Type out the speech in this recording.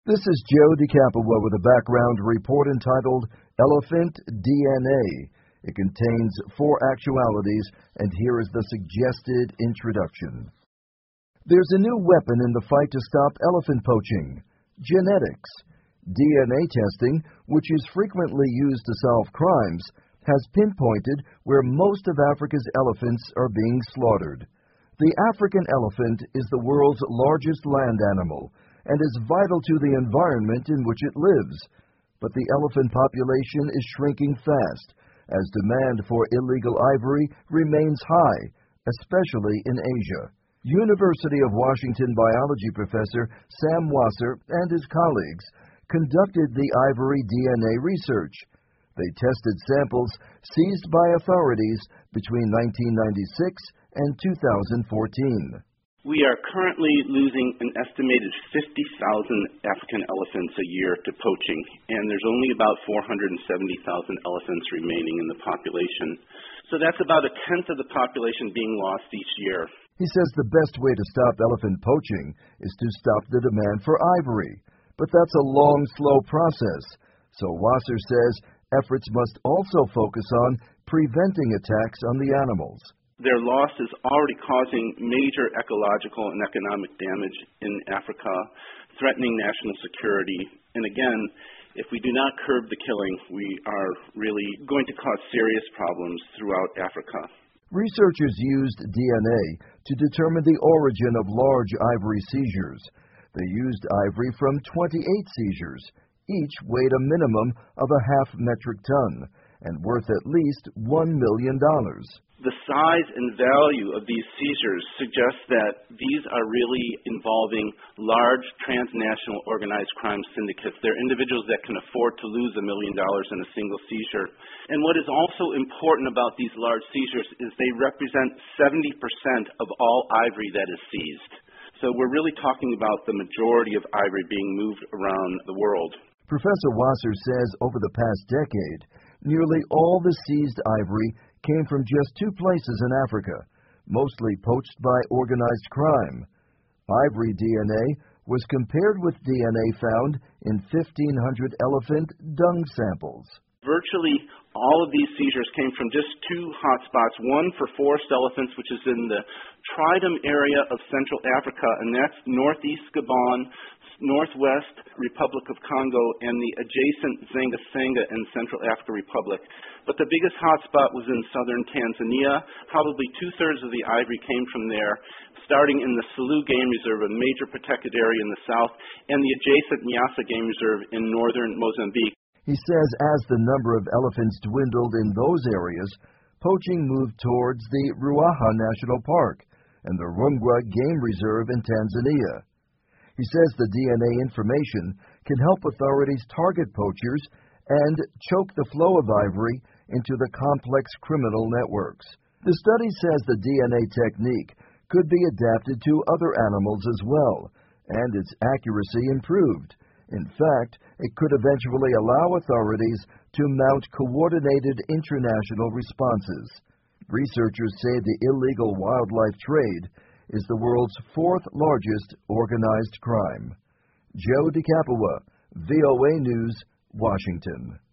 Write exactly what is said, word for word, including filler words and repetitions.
This is Joe DeCapua with a background report entitled Elephant D N A. It contains four actualities, and here is the suggested introduction. There's a new weapon in the fight to stop elephant poaching: genetics. D N A testing, which is frequently used to solve crimes, has pinpointed where most of Africa's elephants are being slaughtered. The African elephant is the world's largest land animal and is vital to the environment in which it lives. But the elephant population is shrinking fast as demand for illegal ivory remains high, especially in Asia. University of Washington biology professor Sam Wasser and his colleagues conducted the ivory D N A research. They tested samples seized by authorities between nineteen ninety-six and two thousand fourteen. We are currently losing an estimated fifty thousand African elephants a year to poaching, and there's only about four hundred seventy thousand elephants remaining in the population. So that's about a tenth of the population being lost each year. He says the best way to stop elephant poaching is to stop the demand for ivory. But that's a long, slow process. So Wasser says efforts must also focus on preventing attacks on the animals. Their loss is already causing major ecological and economic damage in Africa, threatening national security. And again, if we do not curb the killing, we are really going to cause serious problems throughout Africa. Researchers used D N A to determine the origin of large ivory seizures. They used ivory from twenty-eight seizures. Each weighed a minimum of a half metric ton and worth at least one million dollars. The size and value of these seizures suggests that these are really involving large transnational organized crime syndicates. They're individuals that can afford to lose a million dollars in a single seizure. And what is also important about these large seizures is they represent seventy percent of all ivory that is seized. So we're really talking about the majority of ivory being moved around the world. Professor Wasser says over the past decade, nearly all the seized ivory came from just two places in Africa, mostly poached by organized crime. Ivory D N A was compared with D N A found in fifteen hundred elephant dung samples. Virtually all of these seizures came from just two hotspots, one for forest elephants, which is in the Tridom area of Central Africa, and that's northeast Gabon, northwest Republic of Congo, and the adjacent Zanga-Sanga in Central African Republic. But the biggest hotspot was in southern Tanzania. Probably two-thirds of the ivory came from there, starting in the Selous Game Reserve, a major protected area in the south, and the adjacent Nyassa Game Reserve in northern Mozambique. He says as the number of elephants dwindled in those areas, poaching moved towards the Ruaha National Park and the Rungwa Game Reserve in Tanzania. He says the D N A information can help authorities target poachers and choke the flow of ivory into the complex criminal networks. The study says the D N A technique could be adapted to other animals as well, and its accuracy improved. In fact, it could eventually allow authorities to mount coordinated international responses. Researchers say the illegal wildlife trade is the world's fourth largest organized crime. Joe DeCapua, V O A News, Washington.